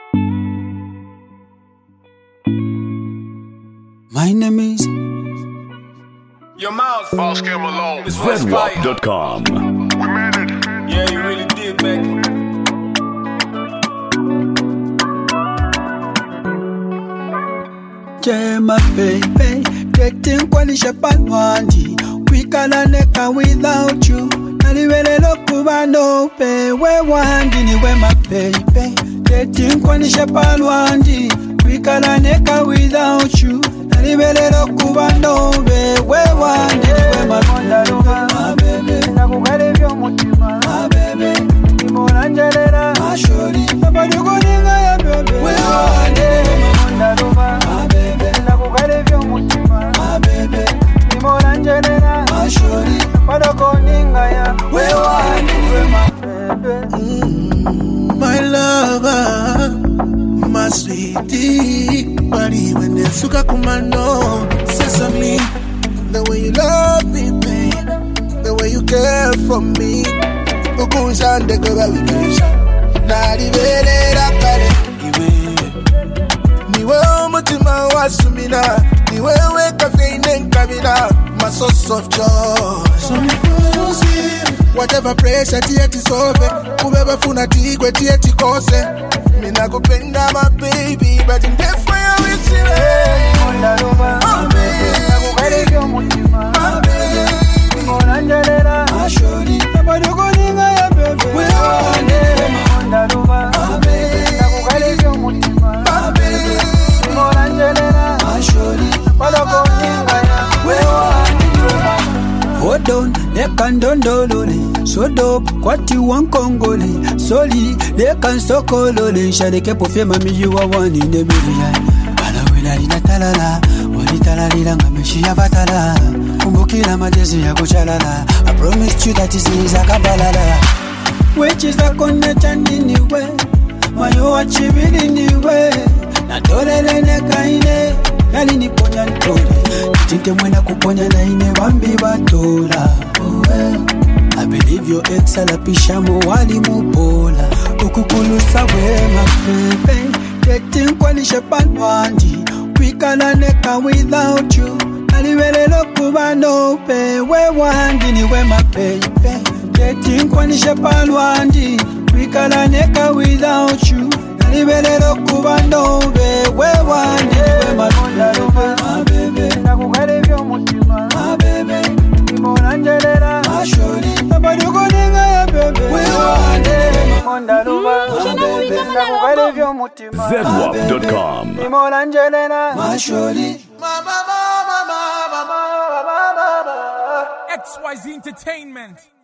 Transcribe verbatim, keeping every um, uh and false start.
My name is Your mouth, Boss Cam Malone. It's Z W A P dot com. We made it. Yeah, you really did, baby. Jema baby, dating kwalisha panwandi. We can't neka without you. Naliwele lokuba no pe we wandi ni we my baby. Dating kwalisha panwandi. We can't neka without you. Naliwele lokuba no pe we wandi ni we my baby. Nakugale vyo mutima, My baby, imonanjelera, ashori. nabadukuninga ya baby. We wandi Mondaluba, my baby, nakugale vyo mutima, my baby, imonanjelera, ashori. nabadukuninga ya We wandi ni we my baby. My lover, my sweetie, body when they suka kumano, sesame, the way you love me, babe, the way you care for me, ukunjande kwa wikisha, nariverera kare, iwe, niwe umutima wasumina, niwe weka feine nkabina, my source of joy, so me whatever pressure tieti sove, ubeba funa tigwe tieti kose. Mina kupenda my baby, but in death for you it's it. Mondaluba, My baby, nakugale vyo mutima, my baby, imonanjelera, ashori. nabadukuninga ya baby. We wandi Mondaluba, my baby, nakugale vyo mutima, my baby. imonanjelera, ashori. nabadukuninga ya We wandi ni we my hold on, they can dondolole. So dope, what you want Congole. Soli, they can sokolole. Shade kepo fe mami, you are one in the million. Alawila ina talala, wali talalila ngameshi ya batala. Kumbukila madezi ya kuchalala. I promised you that this is a kabalala. Which is a connection anyway. Mayo achibili niwe. Na dole lene kaine. Yali niponya ntole. Tinte mwena kuponya na ine wambi batola. Oh, eh. I believe your ex alapisha mo wali mupola. Ukukulusa wema pepe. Dating kwalisha panwandi. Kwikala neka without you. Naliwele lokuba no pe. We wandi ni we my baby. Dating kwalisha panwandi. Kwikala neka without you. Naliwele lokuba no pe. We wandi ni we my baby. My baby, nakugale vyo mutima, my baby, imonanjelera, ashori. nabadukuninga ya baby. We wandi Mondaluba, nakugale vyo mutima, Z W A P dot com. imonanjelera, ashori. Mama, mama, mama, mama, mama, mama. X Y Z Entertainment.